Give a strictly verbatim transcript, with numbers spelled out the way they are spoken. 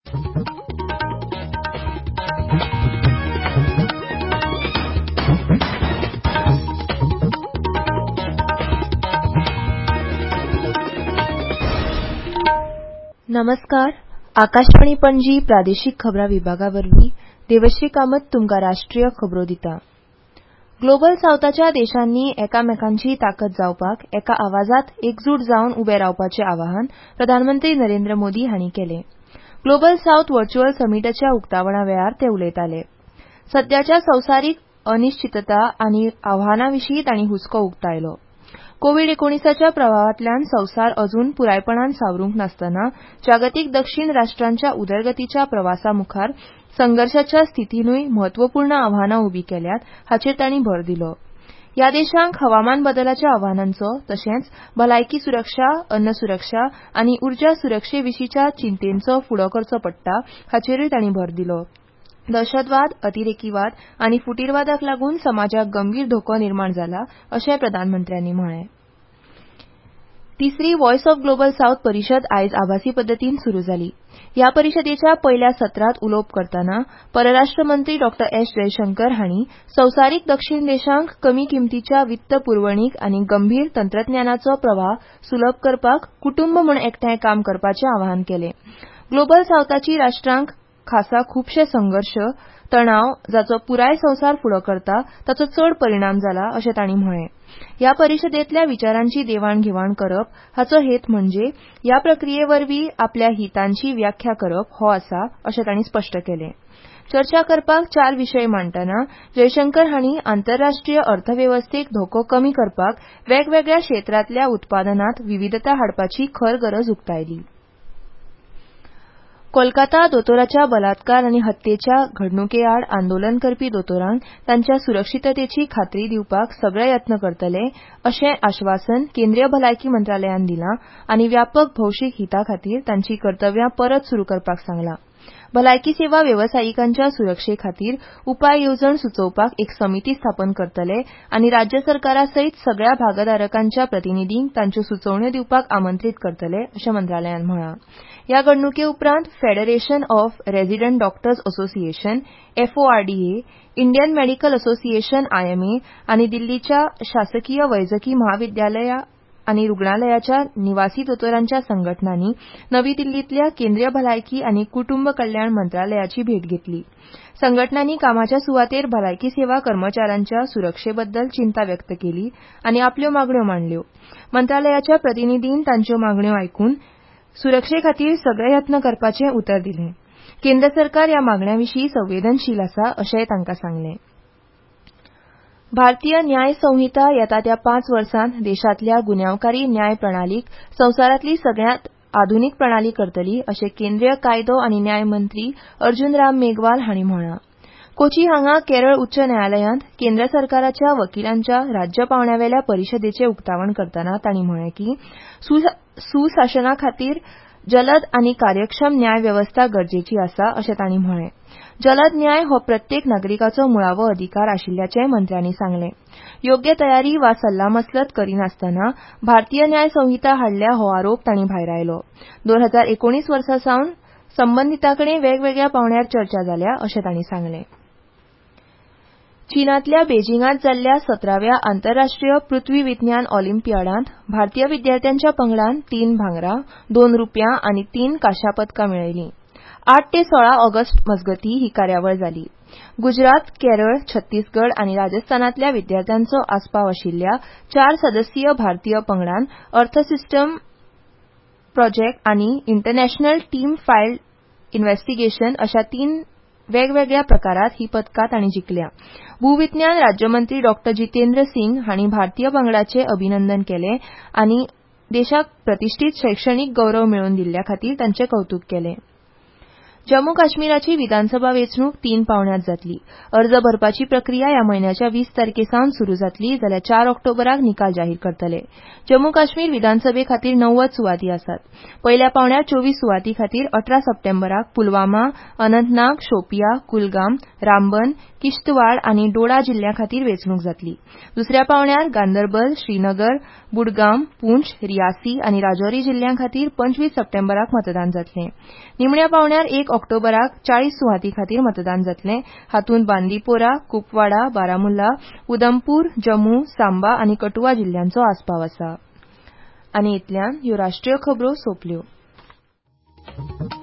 नमस्कार. आकाशवाणी पणजी प्रादेशीक खबरां विभागावरवीं देवश्री कामत तुमकां राष्ट्रीय खबरो दिता. ग्लोबल सावथाच्या देशांनी एकामेकांची ताकद जावपाक एका आवाजात एकजूट जावन उबे रावपाचें आवाहन प्रधानमंत्री नरेंद्र मोदी हांणी केलें. ग्लोबल सावथ व्हर्च्युअल समिटाच्या उक्तावणा वेळार ते उलयताले. सध्याच्या संवसारीक अनिश्चितता आनी आव्हानांविशीं तांणी हुस्को उक्तायलो. कोव्हीड एकोणीसच्या प्रभावांतल्यान संवसार अजून पुरायपणान सावरूंक नासतना जागतीक दक्षिण राष्ट्रांच्या उदरगतीच्या प्रवासामुखार संघर्षाच्या स्थितींतूय म्हत्वपूर्ण आव्हानां उबीं केल्यात हाचेर तांणी भर दिलो. ह्या देशांक हवामान बदलाच्या आव्हानांचो तशेंच भलायकी सुरक्षा, अन्न सुरक्षा आनी उर्जा सुरक्षेविशींच्या चिंतेचो फुडो करचो पडटा हाचेरूय तांणी भर दिलो. दहशतवाद, अतिरेकीवाद आनी फुटीरवादाक लागून समाजाक गंभीर धोको निर्माण जाला अशें प्रधानमंत्र्यांनी म्हळें. तिसरी व्हॉयस ऑफ ग्लोबल सावथ परिशद आयज आभासी पद्दतीन सुरू जाली. ह्या परिशदेच्या पयल्या सत्रांत उलोवप करतना परराष्ट्र मंत्री डॉ एस जयशंकर हांणी संवसारीक दक्षिण देशांक कमी किंमतीच्या वित्त पुरवणीक आनी गंभीर तंत्रज्ञानाचो प्रवाह सुलभ करपाक कुटुंब म्हूण एकठांय काम करपाचें आवाहन केलें. ग्लोबल सावथाची राष्ट्रांक खासा खुबशे संघर्ष, तणाव जाचो पुराय संवसार फुडो करता ताचो चड परिणाम जाला अशें तांणी म्हळें. ह्या परिशदेंतल्या विचारांची देवाण-घेवाण करप हाचो हेत म्हणजे ह्या प्रक्रियेवरवीं आपल्या हितांची व्याख्या करप हो आसा अशें तांणी स्पश्ट केलें. चर्चा करपाक चार विशय मांडटना जयशंकर हांणी आंतरराष्ट्रीय अर्थवेवस्थेक धोको कमी करपाक वेगवेगळ्या क्षेत्रांतल्या उत्पादनांत विविधता हाडपाची खर गरज उक्तायली. कोलकाता दोतोराच्या बलात्कार आनी हत्येच्या घडणुके आड आंदोलन करपी दोतोरांक तांच्या सुरक्षीततेची खात्री दिवपाक सगळे यत्न करतले अशें आश्वासन केंद्रीय भलायकी मंत्रालयान दिलां आनी व्यापक भौशीक हिता खातीर तांची कर्तव्यां परत सुरू करपाक सांगलां. भलायकी सेवा वेवसायिकांच्या सुरक्षे खातीर उपाय येवजण सुचोवपाक एक समिती स्थापन करतले आनी राज्य सरकारा सयत सगळ्या भागधारकांच्या प्रतिनिधींक तांच्यो सुचोवण्यो दिवपाक आमंत्रीत करतले अशें मंत्रालयान म्हळां. ह्या घडणुके उपरांत federation of resident doctors association FORDA, Indian medical association IMA आनी दिल्लीच्या शासकीय वैजकी महाविद्यालय आनी रुग्णालयाच्या निवासी दोतोरांच्या संघटनांनी नवी दिल्लींतल्या केंद्रीय भलायकी आनी कुटुंब कल्याण मंत्रालयाची भेट घेतली. संघटनांनी कामाच्या सुवातेर भलायकी सेवा कर्मचाऱ्यांच्या सुरक्षेबद्दल चिंता व्यक्त केली आनी आपल्यो मागण्यो मांडल्यो. मंत्रालयाच्या प्रतिनिधीन तांच्यो मागण्यो आयकून सुरक्षे खातीर सगळे यत्न करपाचें उतर दिलें. केंद्र सरकार ह्या मागण्यांविशीं संवेदनशील आसा अशेंय तांकां सांगलें. भारतीय न्याय संहिता येता त्या पांच वर्सांत देशांतल्या गुन्यांवकारी न्याय प्रणालीक संवसारांतली सगळ्यांत आधुनीक प्रणाली करतली अशें केंद्रीय कायदो आनी न्याय मंत्री अर्जुन राम मेघवाल हांणी म्हळां. कोची हांगा केरळ उच्च न्यायालयांत केंद्र सरकाराच्या वकिलांच्या राज्य पावंड्यावेल्या परिशदेचें उक्तावण करतना तांणी म्हळें की सुशासना खातीर जलद आनी कार्यक्षम न्याय वेवस्था गरजेची आसा अशें तांणी म्हळें. जलद न्याय हो प्रत्येक नागरिकाचो मुळावो अधिकार आशिल्ल्याचें मंत्र्यांनी सांगलें. योग्य तयारी वा सल्लामसलत करिनासतना भारतीय न्याय संहिता हाडल्या हो आरोप तांणी भायर आयलो. दोन हजार एकोणीस वर्सा सावन संबंधितांकडेन वेगवेगळ्या पावंड्यार चर्चा जाल्या अशें तांणी सांगलें. चीनांतल्या बेजिंगांत जाल्ल्या सतराव्या आंतरराष्ट्रीय पृथ्वी विज्ञान ऑलिंपियाडांत भारतीय विद्यार्थ्यांच्या पंगडान तीन भांगरा, दोन रुप्यां आनी तीन कांश्या पदकां मेळयलीं. आठ ते सोळा ऑगस्ट मजगतीं ही कार्यावळ जाली. गुजरात, केरळ, छत्तीसगड आनी राजस्थानांतल्या विद्यार्थ्यांचो आस्पाव आशिल्ल्या चार सदस्यीय भारतीय पंगडान अर्थ सिस्टम प्रोजेक्ट आनी इंटरनॅशनल टीम फायल्ड इन्व्हेस्टिगेशन अशा तीन वेगवेगळ्या प्रकारांत ही पदकां तांणी जिखल्या. भूविज्ञान राज्यमंत्री डॉ जितेंद्र सिंग हांणी भारतीय पंगडाचें अभिनंदन केलें आनी देशाक प्रतिश्ठीत शैक्षणीक गौरव मेळोवन दिल्ल्या खातीर तांचें कौतुक केलें. जम्मू काश्मीराची विधानसभा वेंचणूक तीन पावंड्यांत जातली. अर्ज भरपाची प्रक्रिया ह्या म्हयन्याच्या वीस तारखेसावन सुरू जातली जाल्यार चार ऑक्टोबराक निकाल जाहीर करतले. जम्मू काश्मीर विधानसभे खातीर णव्वद सुवाती आसात. पयल्या पावंड्यार चोवीस सुवाती खातीर अठरा सप्टेंबराक पुलवामा, अनंतनाग, शोपिया, कुलगाम, रामबन, किश्तवाड आनी डोडा जिल्ल्यां खातीर वेंचणूक जातली. दुसऱ्या पावंड्यार गांदरबल, श्रीनगर, बुडगाम, पूंछ, रियासी आनी राजौरी जिल्ल्यां खातीर पंचवीस सप्टेंबराक मतदान जातलें. निमण्या पावंड्यार एक ऑक्टोबराक चाळीस सुवाती खातीर मतदान जातलें. हातूंत बांदीपोरा, कुपवाडा, बारामुल्ला, उधमपूर, जम्मू, सांबा आनी कठुआ जिल्ल्यांचो आस्पाव आसा. आनी इतल्यान ह्यो राष्ट्रीय खबरो सोंपल्यो.